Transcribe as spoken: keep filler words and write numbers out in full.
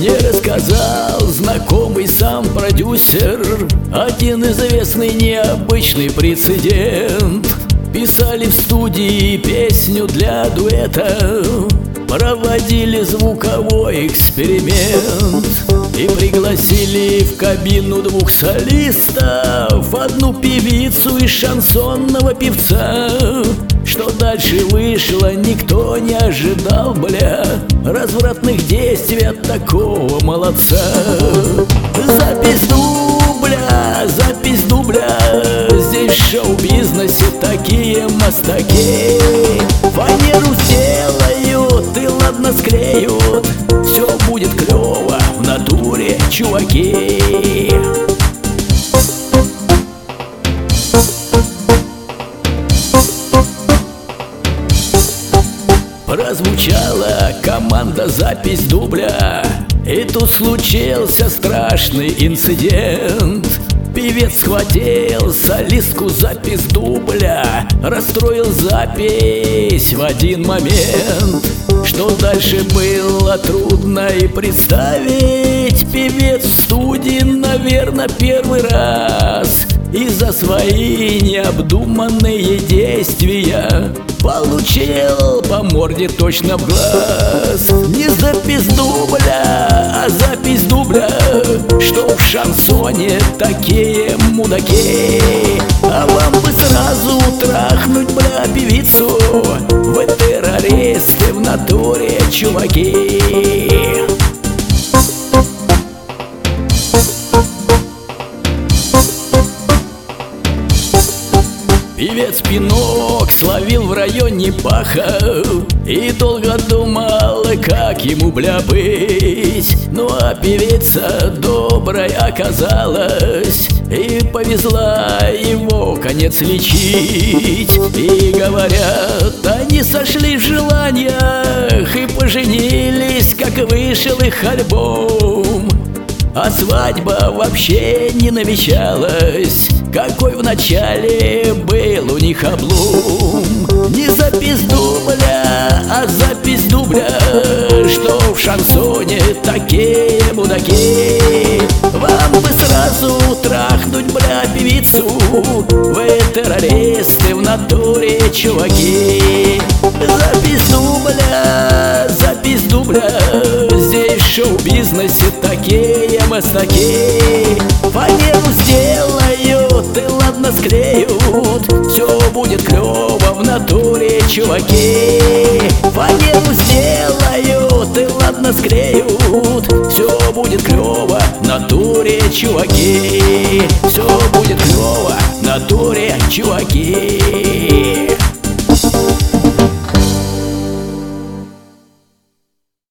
Мне рассказал знакомый сам продюсер один известный необычный прецедент. Писали в студии песню для дуэта, проводили звуковой эксперимент и пригласили в кабину двух солистов, одну певицу и шансонного певца. Что дальше вышло, никто не ожидал, бля, развратных действий от такого молодца. Запись дубля, запись дубля, здесь в шоу-бизнесе такие мастаки. Фанеру сделают и ладно склеют, все будет клево в натуре, чуваки. Прозвучала команда «Запись дубля», и тут случился страшный инцидент. Певец схватил солистку запись дубля, расстроил запись в один момент. Что дальше было, трудно и представить. Певец в студии, наверное, первый раз из-за свои необдуманные действия получил по морде точно в глаз. Не запись дубля, а запись дубля, что в шансоне такие мудаки. А вам бы сразу трахнуть, бля, певицу, вы террористы в натуре, чуваки. Певец пинок словил в районе паха и долго думал, как ему, бля, быть. Ну а певица доброй оказалась и повезла его конец лечить. И говорят, они сошлись в желаниях и поженились, как вышел их альбом. А свадьба вообще не намечалась, какой вначале был у них облом. Не запись дубля, а запись дубля, что в шансоне такие мудаки. Вам бы сразу трахнуть, бля, певицу, вы террористы в натуре, чуваки. Запись дубля, запись дубля, здесь в шоу-бизнесе такие мастаки. Фанеру сделают и ладно склеют, все будет клево в натуре, чуваки. Фанеру сделают и ладно склеют, все будет клево в натуре, чуваки. Все будет клево в натуре, чуваки.